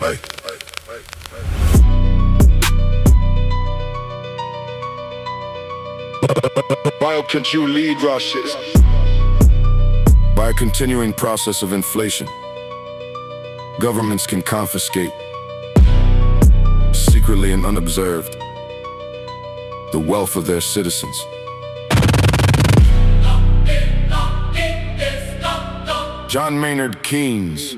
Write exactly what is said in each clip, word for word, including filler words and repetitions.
Hey. Why can't you lead Russia? By a continuing process of inflation, governments can confiscate, secretly and unobserved, the wealth of their citizens. John Maynard Keynes.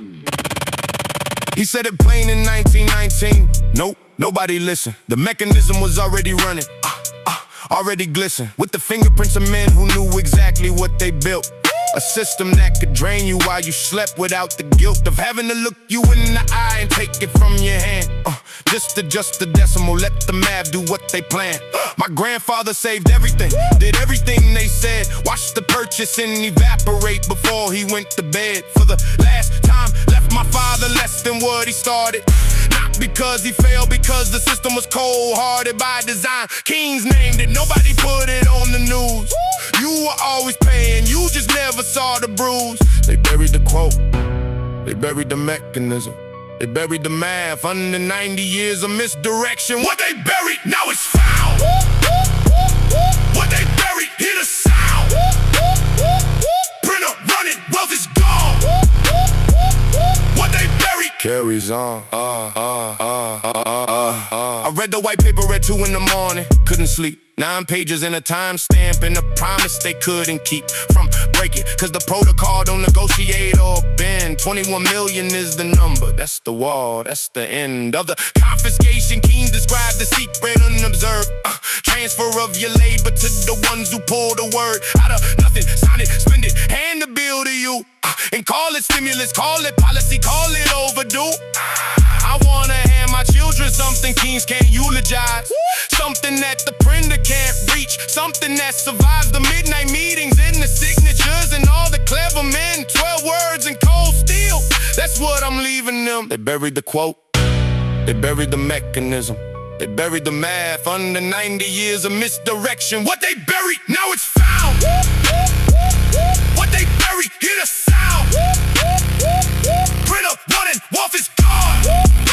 He said it plain in nineteen nineteen. Nope, nobody listened. The mechanism was already running, uh, uh, already glisten, with the fingerprints of men who knew exactly what they built. A system that could drain you while you slept without the guilt of having to look you in the eye and take it from your hand. Uh, just adjust the decimal, let the math do what they plan. My grandfather saved everything, did everything they said. Watched the purchase and evaporate before he went to bed. For the last time, left my father less than what he started. Not because he failed, because the system was cold-hearted by design. Keynes named it, nobody put it on the news. You were always paying, you just never saw the bruise. They buried the quote, they buried the mechanism, they buried the math under ninety years of misdirection. What they buried, now it's found. What they buried, hear the sound. Printer running, wealth is gone. What they buried carries on. Uh, uh, uh, uh, uh, uh, uh. I read the white paper at two in the morning, couldn't sleep. Nine pages and a timestamp and a promise they couldn't keep from breaking, cause the protocol don't negotiate or bend. Twenty-one million is the number, that's the wall, that's the end of the confiscation. Keynes described the secret unobserved, uh, transfer of your labor to the ones who pull the word out of nothing. Sign it, spend it, hand the bill to you, uh, and call it stimulus, call it policy, call it overdue. I wanna hand my children something Keynes can't eulogize, something that the printer can't reach, something that survives the midnight meetings and the signatures and all the clever men. Twelve words and cold steel, that's what I'm leaving them. They buried the quote, they buried the mechanism, they buried the math under ninety years of misdirection. What they buried, now it's found. What they buried, hear the sound. Printer running, wealth is gone.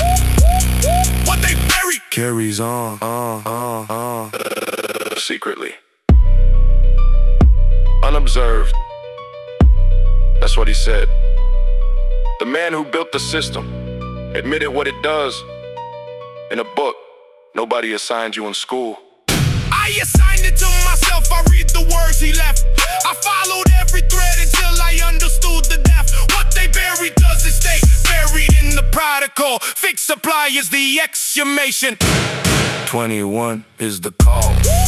What they buried carries on, uh, uh, uh. Secretly, unobserved. That's what he said. The man who built the system admitted what it does in a book nobody assigned you in school. I assigned it to myself, I read the words he left. I followed every thread until I understood the depth. What they buried doesn't stay buried in the protocol. Fixed supply is the exhumation. Twenty-one is the call.